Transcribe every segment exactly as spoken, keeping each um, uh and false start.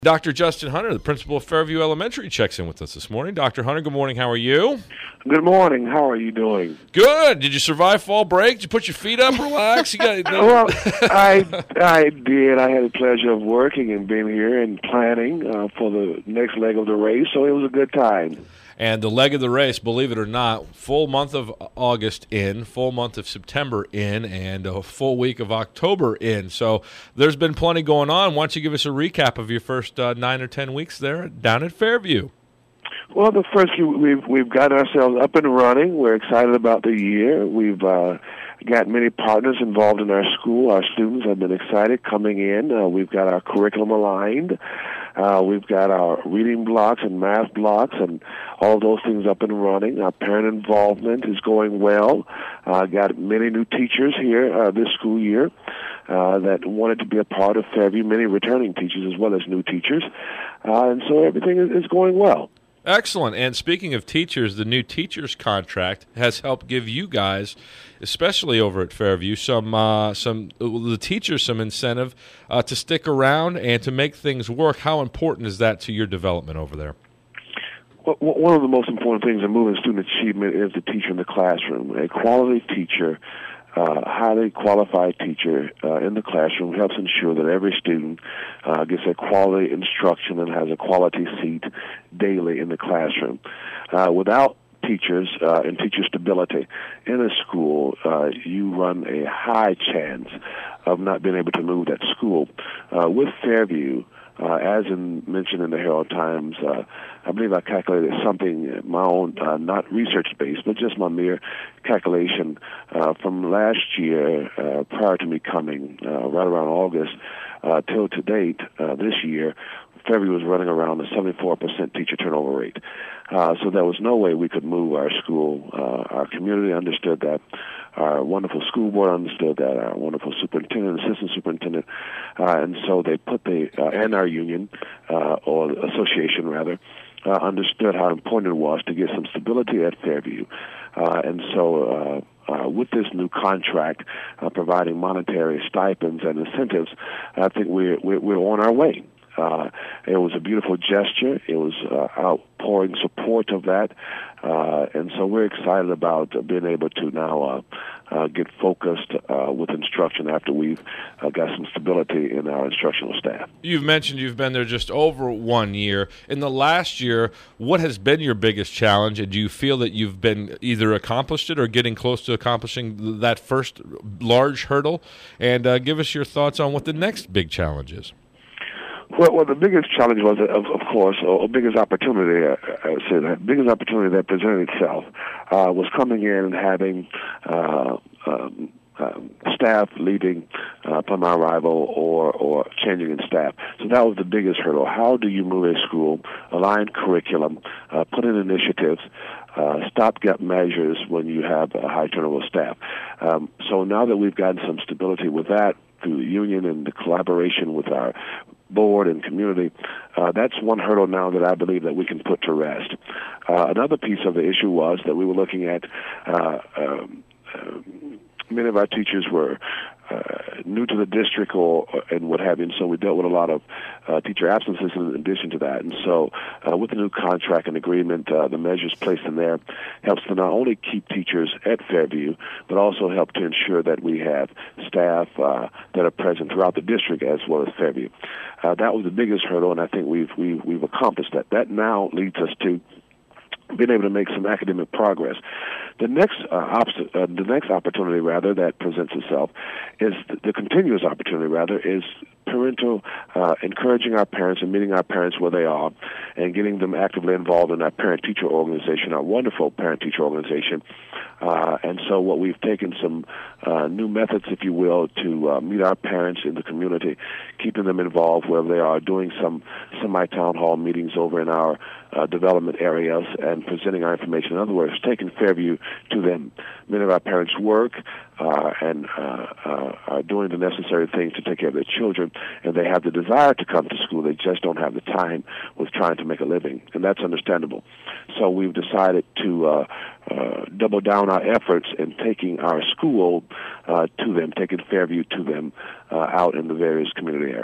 Doctor Justin Hunter, the principal of Fairview Elementary, checks in with us this morning. Doctor Hunter, good morning. How are you? Good morning. How are you doing? Good. Did you survive fall break? Did you put your feet up, relax? You got, well, I I did. I had the pleasure of working and being here and planning uh, for the next leg of the race, so it was a good time. And the leg of the race, believe it or not, full month of August in, full month of September in, and a full week of October in. So there's been plenty going on. Why don't you give us a recap of your first uh, nine or ten weeks there down at Fairview? Well, the first few, we've we've got ourselves up and running. We're excited about the year. We've uh, got many partners involved in our school. Our students have been excited coming in. Uh, we've got our curriculum aligned. Uh, we've got our reading blocks and math blocks and all those things up and running. Our parent involvement is going well. Uh, got many new teachers here uh, this school year uh, that wanted to be a part of Fairview, many returning teachers as well as new teachers. Uh, and so everything is, is going well. Excellent. And speaking of teachers, the new teachers contract has helped give you guys, especially over at Fairview, some uh, some the teachers some incentive uh, to stick around and to make things work. How important is that to your development over there? Well, one of the most important things in moving student achievement is the teacher in the classroom. A quality teacher, uh, highly qualified teacher uh, in the classroom helps ensure that every student uh, gets a quality instruction and has a quality seat daily in the classroom. Uh, without teachers uh, and teacher stability in a school, uh, you run a high chance of not being able to move that school. Uh, with Fairview, Uh, as in, mentioned in the Herald Times, uh, I believe I calculated something, my own, uh, not research-based, but just my mere calculation uh, from last year, uh, prior to me coming, uh, right around August, uh, till to date, uh, this year, Fairview was running around a seventy-four percent teacher turnover rate. Uh, so there was no way we could move our school. Uh, our community understood that. Our wonderful school board understood that. Our wonderful superintendent, assistant superintendent, uh, and so they put the uh, and our union uh, or association rather uh, understood how important it was to get some stability at Fairview, uh, and so. Uh, Uh, with this new contract, uh, providing monetary stipends and incentives, I think we're we're, we're on our way. Uh, it was a beautiful gesture. It was uh, outpouring support of that, uh, and so we're excited about uh, being able to now uh, uh, get focused uh, with instruction after we've uh, got some stability in our instructional staff. You've mentioned you've been there just over one year. In the last year, what has been your biggest challenge, and do you feel that you've been either accomplished it or getting close to accomplishing that first large hurdle? And uh, give us your thoughts on what the next big challenge is. Well, well, the biggest challenge was, of, of course, or biggest opportunity, uh, I would say the biggest opportunity that presented itself uh, was coming in and having uh, um, um, staff leaving uh, upon my arrival or, or changing in staff. So that was the biggest hurdle. How do you move a school, align curriculum, uh, put in initiatives, uh, stopgap measures when you have a high turnover staff? Um, so now that we've gotten some stability with that through the union and the collaboration with our board and community, uh, that's one hurdle now that I believe that we can put to rest. Uh, another piece of the issue was that we were looking at uh, um, uh, many of our teachers were uh, new to the district or and what have you, and so we dealt with a lot of uh, teacher absences in addition to that. And so uh, with the new contract and agreement, uh, the measures placed in there helps to not only keep teachers at Fairview, but also help to ensure that we have staff uh, that are present throughout the district as well as Fairview. Uh, that was the biggest hurdle, and I think we've, we've, we've accomplished that. That now leads us to being able to make some academic progress. The next uh, op- uh, the next opportunity, rather, that presents itself is the, the continuous opportunity, rather, is parental uh, encouraging our parents and meeting our parents where they are and getting them actively involved in our parent-teacher organization, our wonderful parent-teacher organization. Uh, and so what we've taken some uh, new methods, if you will, to uh, meet our parents in the community, keeping them involved wherever they are, doing some semi-town hall meetings over in our uh, development areas and presenting our information. In other words, taking Fairview to them. Many of our parents work uh, and uh, uh, are doing the necessary things to take care of their children, and they have the desire to come to school. They just don't have the time with trying to make a living, and that's understandable. So we've decided to uh, uh, double down our efforts in taking our school uh, to them, taking Fairview to them uh, out in the various community areas.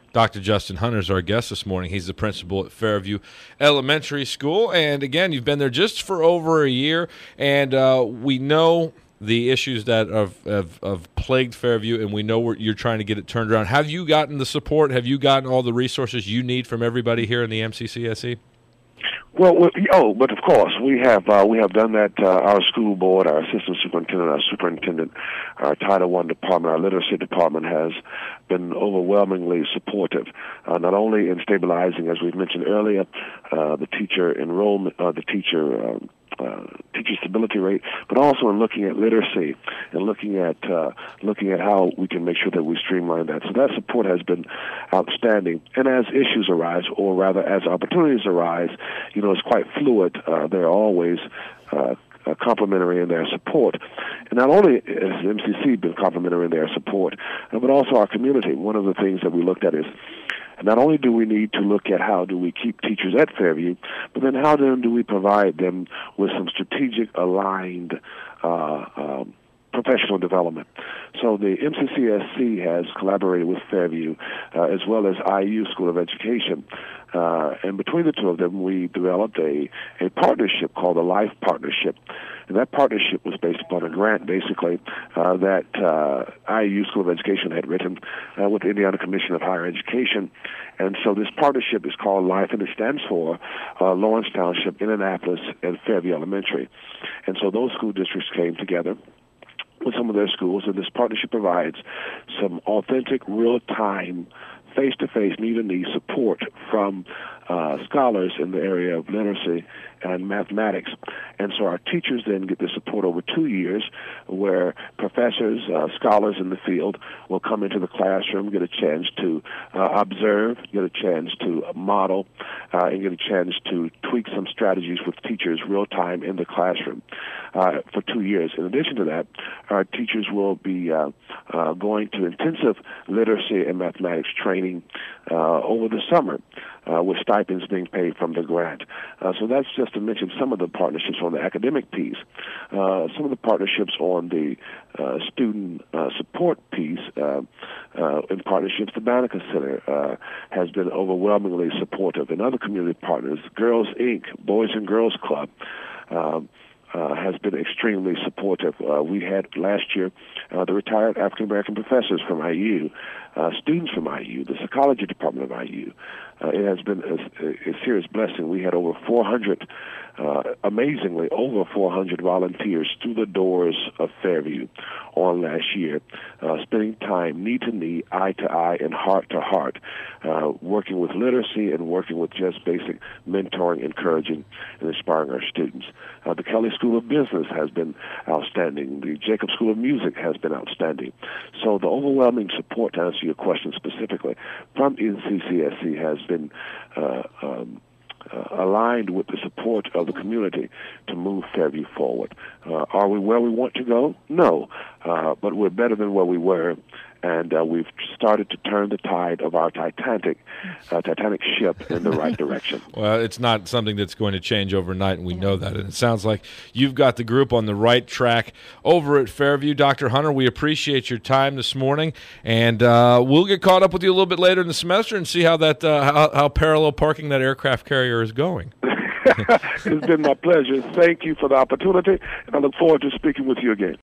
Doctor Justin Hunter is our guest this morning. He's the principal at Fairview Elementary School. And, again, you've been there just for over a year, and uh, we know the issues that have, have, have plagued Fairview, and we know where you're trying to get it turned around. Have you gotten the support? Have you gotten all the resources you need from everybody here in the M C C S E? Well, well, oh, but of course we have uh, we have done that. Uh, our school board, our assistant superintendent, our superintendent, our Title One department, our literacy department has been overwhelmingly supportive, uh, not only in stabilizing, as we've mentioned earlier, uh, the teacher enrollment, uh, the teacher. Um, Uh, teacher stability rate, but also in looking at literacy and looking at uh, looking at how we can make sure that we streamline that. So that support has been outstanding. And as issues arise, or rather as opportunities arise, you know, it's quite fluid. Uh, they're always uh, uh, complementary in their support. And not only has M C C been complementary in their support, uh, but also our community. One of the things that we looked at is not only do we need to look at how do we keep teachers at Fairview, but then how then do we provide them with some strategic aligned uh, um, professional development. So the M C C S C has collaborated with Fairview uh, as well as I U School of Education. Uh, and between the two of them, we developed a, a partnership called the Life Partnership. And that partnership was based upon a grant, basically, uh, that uh, I U School of Education had written uh, with the Indiana Commission of Higher Education. And so this partnership is called Life, and it stands for uh, Lawrence Township, Indianapolis, and Fairview Elementary. And so those school districts came together with some of their schools, and this partnership provides some authentic, real-time, face-to-face, knee-to-knee support from uh, scholars in the area of literacy and mathematics. And so our teachers then get the support over two years where professors, uh, scholars in the field will come into the classroom, get a chance to uh, observe, get a chance to model, uh, and get a chance to tweak some strategies with teachers real time in the classroom uh, for two years. In addition to that, our teachers will be uh, uh, going to intensive literacy and mathematics training uh, over the summer uh, with stipends being paid from the grant. Uh, so that's just to mention some of the partnerships on the academic piece. Uh, some of the partnerships on the uh, student uh, support piece, uh, uh, in partnerships, the Banneker Center uh, has been overwhelmingly supportive. And other community partners, Girls Incorporated, Boys and Girls Club, um, Uh, has been extremely supportive. Uh, we had last year uh, the retired African-American professors from I U, uh, students from I U, the psychology department of I U. Uh, it has been a, a serious blessing. We had over four hundred, uh, amazingly, over four hundred volunteers through the doors of Fairview on last year, uh, spending time knee-to-knee, eye-to-eye, and heart-to-heart, uh, working with literacy and working with just basic mentoring, encouraging, and inspiring our students. Uh, the Kelly School of Business has been outstanding. The Jacob School of Music has been outstanding. So the overwhelming support, to answer your question specifically, from M C C S C has been uh, um, uh, aligned with the support of the community to move Fairview forward. Uh, are we where we want to go? No, uh, but we're better than where we were. And uh, we've started to turn the tide of our Titanic, uh, Titanic ship in the right direction. Well, it's not something that's going to change overnight, and we know that. And it sounds like you've got the group on the right track over at Fairview. Doctor Hunter, we appreciate your time this morning, and uh, we'll get caught up with you a little bit later in the semester and see how that uh, how, how parallel parking that aircraft carrier is going. It's been my pleasure. Thank you for the opportunity, and I look forward to speaking with you again.